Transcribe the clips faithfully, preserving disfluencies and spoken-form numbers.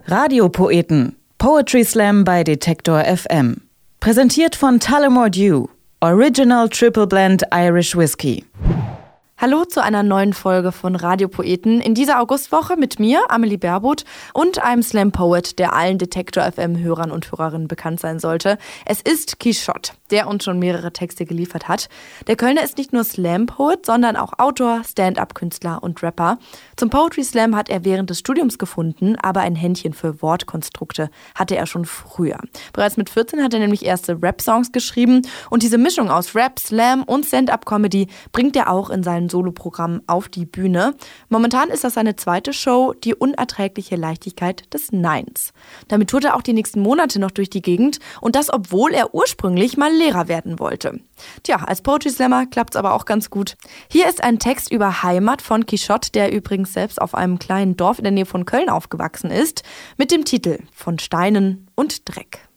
Radiopoeten. Poetry Slam bei Detektor F M. Präsentiert von Tullamore Dew. Original Triple Blend Irish Whiskey. Hallo zu einer neuen Folge von Radiopoeten. In dieser Augustwoche mit mir, Amelie Baerbuth, und einem Slam-Poet, der allen Detektor F M-Hörern und Hörerinnen bekannt sein sollte. Es ist Quichotte, der uns schon mehrere Texte geliefert hat. Der Kölner ist nicht nur Slam-Poet, sondern auch Autor, Stand-up-Künstler und Rapper. Zum Poetry Slam hat er während des Studiums gefunden, aber ein Händchen für Wortkonstrukte hatte er schon früher. Bereits mit vierzehn hat er nämlich erste Rap-Songs geschrieben und diese Mischung aus Rap, Slam und Stand-up-Comedy bringt er auch in seinen Soloprogramm auf die Bühne. Momentan ist das seine zweite Show, die unerträgliche Leichtigkeit des Neins. Damit tourt er auch die nächsten Monate noch durch die Gegend und das, obwohl er ursprünglich mal Lehrer werden wollte. Tja, als Poetry Slammer klappt's aber auch ganz gut. Hier ist ein Text über Heimat von Quichotte, der übrigens selbst auf einem kleinen Dorf in der Nähe von Köln aufgewachsen ist, mit dem Titel Von Steinen und Dreck.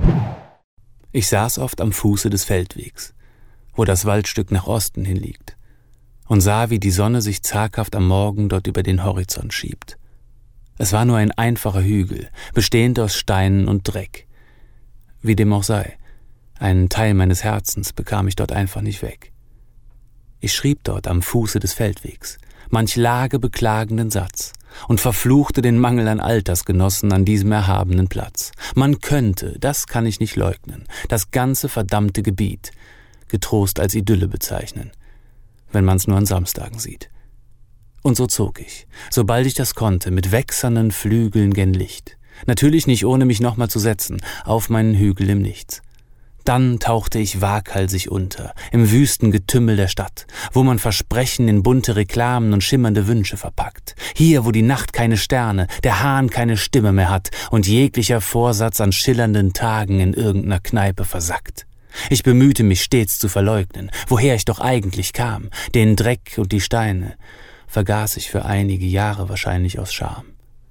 Ich saß oft am Fuße des Feldwegs, wo das Waldstück nach Osten hin liegt, und sah, wie die Sonne sich zaghaft am Morgen dort über den Horizont schiebt. Es war nur ein einfacher Hügel, bestehend aus Steinen und Dreck. Wie dem auch sei, einen Teil meines Herzens bekam ich dort einfach nicht weg. Ich schrieb dort am Fuße des Feldwegs manch Lage beklagenden Satz und verfluchte den Mangel an Altersgenossen an diesem erhabenen Platz. Man könnte, das kann ich nicht leugnen, das ganze verdammte Gebiet getrost als Idylle bezeichnen, wenn man's nur an Samstagen sieht. Und so zog ich, sobald ich das konnte, mit wächsernden Flügeln gen Licht, natürlich nicht ohne mich nochmal zu setzen, auf meinen Hügel im Nichts. Dann tauchte ich waghalsig unter, im wüsten Getümmel der Stadt, wo man Versprechen in bunte Reklamen und schimmernde Wünsche verpackt. Hier, wo die Nacht keine Sterne, der Hahn keine Stimme mehr hat und jeglicher Vorsatz an schillernden Tagen in irgendeiner Kneipe versackt. Ich bemühte mich stets zu verleugnen, woher ich doch eigentlich kam. Den Dreck und die Steine vergaß ich für einige Jahre wahrscheinlich aus Scham.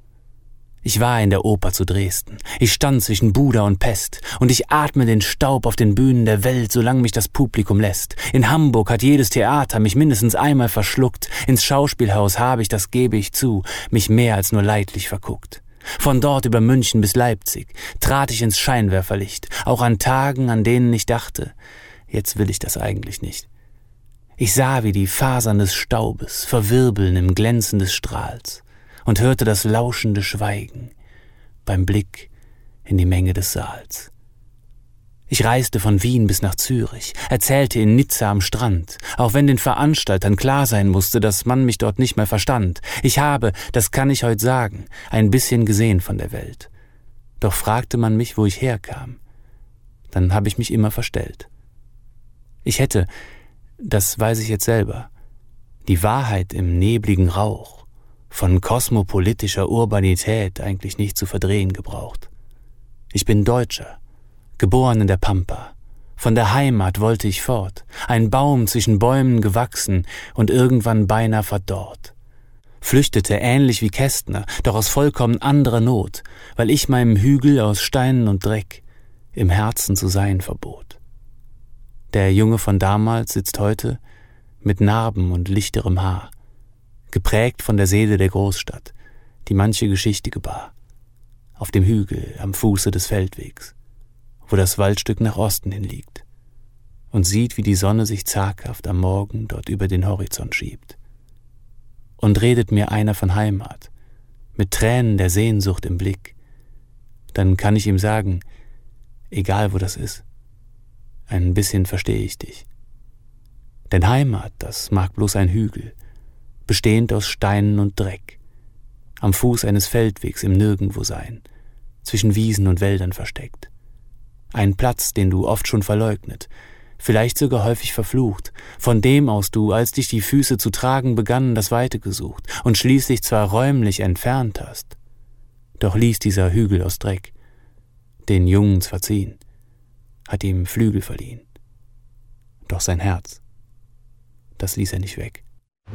Ich war in der Oper zu Dresden. Ich stand zwischen Buda und Pest und ich atme den Staub auf den Bühnen der Welt, solange mich das Publikum lässt. In Hamburg hat jedes Theater mich mindestens einmal verschluckt. Ins Schauspielhaus habe ich, das gebe ich zu, mich mehr als nur leidlich verguckt. Von dort über München bis Leipzig trat ich ins Scheinwerferlicht, auch an Tagen, an denen ich dachte, jetzt will ich das eigentlich nicht. Ich sah, wie die Fasern des Staubes verwirbeln im Glänzen des Strahls und hörte das lauschende Schweigen beim Blick in die Menge des Saals. Ich reiste von Wien bis nach Zürich, erzählte in Nizza am Strand, auch wenn den Veranstaltern klar sein musste, dass man mich dort nicht mehr verstand. Ich habe, das kann ich heute sagen, ein bisschen gesehen von der Welt. Doch fragte man mich, wo ich herkam, dann habe ich mich immer verstellt. Ich hätte, das weiß ich jetzt selber, die Wahrheit im nebligen Rauch von kosmopolitischer Urbanität eigentlich nicht zu verdrehen gebraucht. Ich bin Deutscher, geboren in der Pampa. Von der Heimat wollte ich fort, ein Baum zwischen Bäumen gewachsen und irgendwann beinahe verdorrt. Flüchtete ähnlich wie Kästner, doch aus vollkommen anderer Not, weil ich meinem Hügel aus Steinen und Dreck im Herzen zu sein verbot. Der Junge von damals sitzt heute mit Narben und lichterem Haar, geprägt von der Seele der Großstadt, die manche Geschichte gebar, auf dem Hügel am Fuße des Feldwegs, wo das Waldstück nach Osten hin liegt, und sieht, wie die Sonne sich zaghaft am Morgen dort über den Horizont schiebt. Und redet mir einer von Heimat, mit Tränen der Sehnsucht im Blick, dann kann ich ihm sagen, egal wo das ist, ein bisschen verstehe ich dich. Denn Heimat, das mag bloß ein Hügel, bestehend aus Steinen und Dreck, am Fuß eines Feldwegs im Nirgendwo sein, zwischen Wiesen und Wäldern versteckt. Ein Platz, den du oft schon verleugnet, vielleicht sogar häufig verflucht, von dem aus du, als dich die Füße zu tragen begannen, das Weite gesucht und schließlich zwar räumlich entfernt hast, doch ließ dieser Hügel aus Dreck den Jungen zwar ziehen, hat ihm Flügel verliehen, doch sein Herz, das ließ er nicht weg.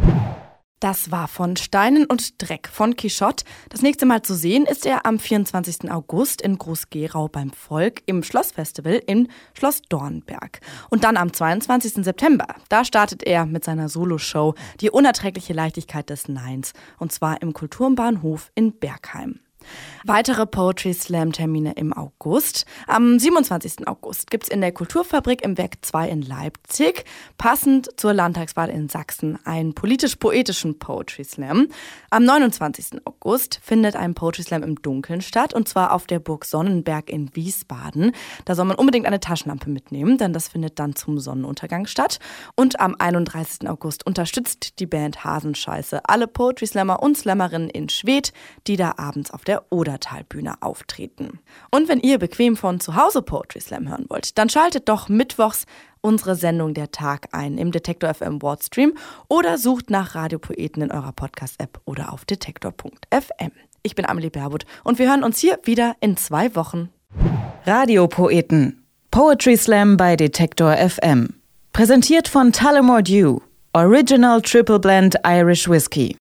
Das war von Steinen und Dreck von Quichotte. Das nächste Mal zu sehen ist er am vierundzwanzigsten August in Groß-Gerau beim Volk im Schlossfestival in Schloss Dornberg. Und dann am zweiundzwanzigsten September, da startet er mit seiner Soloshow Die unerträgliche Leichtigkeit des Neins. Und zwar im Kulturbahnhof in Bergheim. Weitere Poetry Slam-Termine im August. Am siebenundzwanzigsten August gibt es in der Kulturfabrik im Werk zwei in Leipzig, passend zur Landtagswahl in Sachsen, einen politisch-poetischen Poetry Slam. Am neunundzwanzigsten August findet ein Poetry Slam im Dunkeln statt, und zwar auf der Burg Sonnenberg in Wiesbaden. Da soll man unbedingt eine Taschenlampe mitnehmen, denn das findet dann zum Sonnenuntergang statt. Und am einunddreißigsten August unterstützt die Band Hasenscheiße alle Poetry Slammer und Slammerinnen in Schwedt, die da abends auf der Oder Talbühne auftreten. Und wenn ihr bequem von zu Hause Poetry Slam hören wollt, dann schaltet doch mittwochs unsere Sendung Der Tag ein im Detektor F M Wordstream oder sucht nach Radiopoeten in eurer Podcast-App oder auf detektor punkt f m. Ich bin Amelie Baerbuth und wir hören uns hier wieder in zwei Wochen. Radiopoeten. Poetry Slam bei Detektor F M. Präsentiert von Tullamore Dew. Original Triple Blend Irish Whiskey.